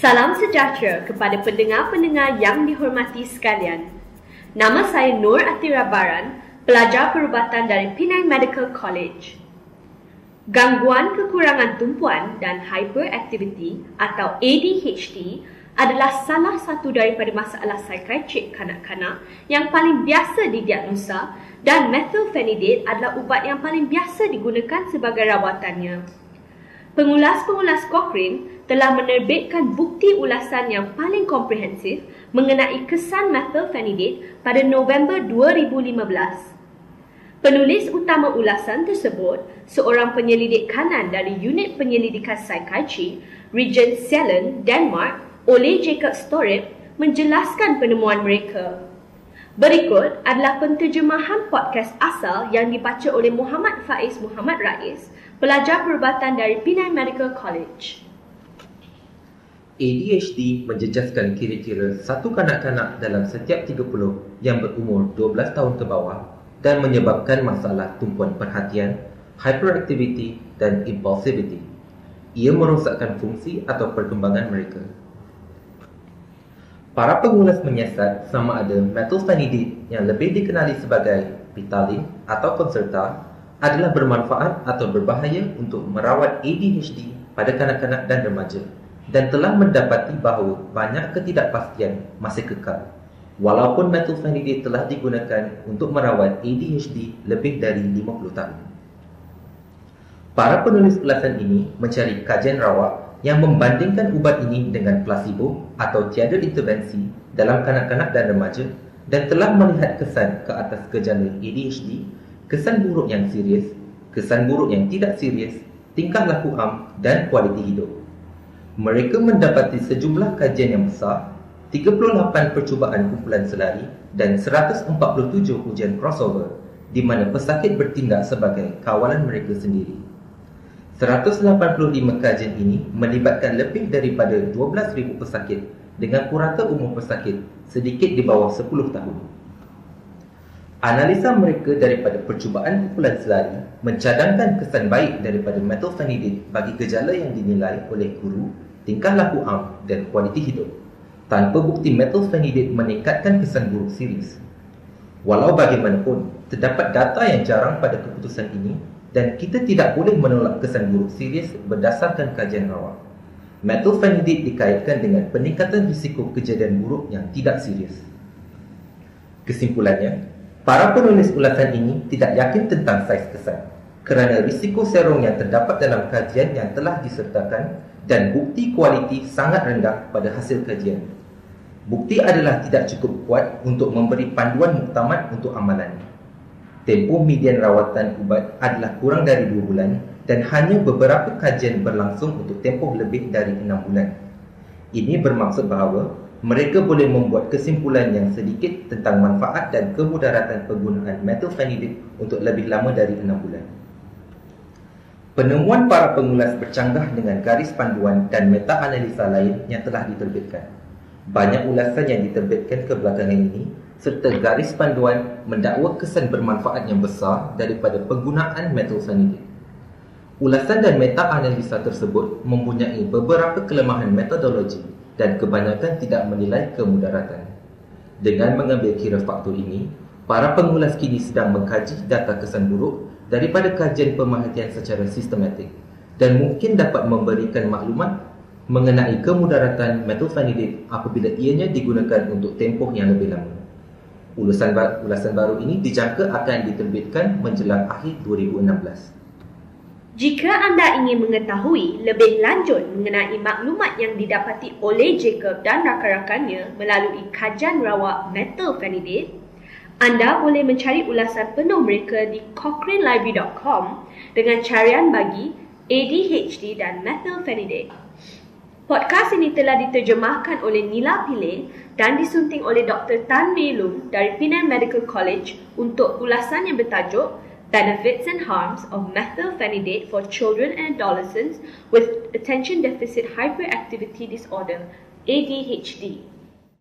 Salam sejahtera kepada pendengar-pendengar yang dihormati sekalian. Nama saya Nur Atira Baran, pelajar perubatan dari Penang Medical College. Gangguan kekurangan tumpuan dan hyperactivity atau ADHD adalah salah satu daripada masalah psikiatrik kanak-kanak yang paling biasa didiagnosa, dan methylphenidate adalah ubat yang paling biasa digunakan sebagai rawatannya. Pengulas-pengulas Cochrane telah menerbitkan bukti ulasan yang paling komprehensif mengenai kesan methylphenidate pada November 2015. Penulis utama ulasan tersebut, seorang penyelidik kanan dari Unit Penyelidikan Psikiatri, Regent Salon, Denmark, oleh Jacob Storip, menjelaskan penemuan mereka. Berikut adalah penterjemahan podcast asal yang dibaca oleh Muhammad Faiz Muhammad Rais, pelajar perubatan dari Penang Medical College. ADHD menjejaskan kira-kira satu kanak-kanak dalam setiap 30 yang berumur 12 tahun ke bawah dan menyebabkan masalah tumpuan perhatian, hyperactivity dan impulsivity. Ia merosakkan fungsi atau perkembangan mereka. Para pengulas menyiasat sama ada methylphenidate yang lebih dikenali sebagai Ritalin atau Concerta adalah bermanfaat atau berbahaya untuk merawat ADHD pada kanak-kanak dan remaja, dan telah mendapati bahawa banyak ketidakpastian masih kekal walaupun methylphenidate telah digunakan untuk merawat ADHD lebih dari 50 tahun. Para penulis ulasan ini mencari kajian rawat yang membandingkan ubat ini dengan placebo atau tiada intervensi dalam kanak-kanak dan remaja, dan telah melihat kesan ke atas gejala ADHD, kesan buruk yang serius, kesan buruk yang tidak serius, tingkah laku am dan kualiti hidup. Mereka mendapati sejumlah kajian yang besar, 38 percubaan kumpulan selari dan 147 ujian crossover di mana pesakit bertindak sebagai kawalan mereka sendiri. 185 kajian ini melibatkan lebih daripada 12,000 pesakit dengan purata umur pesakit sedikit di bawah 10 tahun. Analisa mereka daripada percubaan kumpulan selari mencadangkan kesan baik daripada methylphenidate bagi gejala yang dinilai oleh guru, tingkah laku am dan kualiti hidup, tanpa bukti methylphenidate meningkatkan kesan buruk serius. Walau bagaimanapun, terdapat data yang jarang pada keputusan ini dan kita tidak boleh menolak kesan buruk serius berdasarkan kajian rawat. Methylphenidate dikaitkan dengan peningkatan risiko kejadian buruk yang tidak serius. Kesimpulannya, para penulis ulasan ini tidak yakin tentang saiz kesan kerana risiko serong yang terdapat dalam kajian yang telah disertakan dan bukti kualiti sangat rendah pada hasil kajian. Bukti adalah tidak cukup kuat untuk memberi panduan muktamad untuk amalan. Tempoh median rawatan ubat adalah kurang dari 2 bulan dan hanya beberapa kajian berlangsung untuk tempoh lebih dari 6 bulan. Ini bermaksud bahawa mereka boleh membuat kesimpulan yang sedikit tentang manfaat dan kemudaratan penggunaan methylphenidate untuk lebih lama dari 6 bulan. Penemuan para pengulas bercanggah dengan garis panduan dan meta-analisa lain yang telah diterbitkan. Banyak ulasan yang diterbitkan kebelakangan ini serta garis panduan mendakwa kesan bermanfaat yang besar daripada penggunaan methylphenidate. Ulasan dan meta-analisa tersebut mempunyai beberapa kelemahan metodologi dan kebanyakan tidak menilai kemudaratan. Dengan mengambil kira faktor ini, para pengulas kini sedang mengkaji data kesan buruk daripada kajian pemerhatian secara sistematik dan mungkin dapat memberikan maklumat mengenai kemudaratan methylphenidate apabila ianya digunakan untuk tempoh yang lebih lama. Ulasan baru ini dijangka akan diterbitkan menjelang akhir 2016. Jika anda ingin mengetahui lebih lanjut mengenai maklumat yang didapati oleh Jacob dan rakan-rakannya melalui kajian rawat methylphenidate, anda boleh mencari ulasan penuh mereka di cochranelibrary.com dengan carian bagi ADHD dan methylphenidate. Podcast ini telah diterjemahkan oleh Nila Pillay dan disunting oleh Dr. Tan Mei Lung dari Penang Medical College untuk ulasan yang bertajuk Benefits and Harms of Methylphenidate for Children and Adolescents with Attention Deficit Hyperactivity Disorder, ADHD.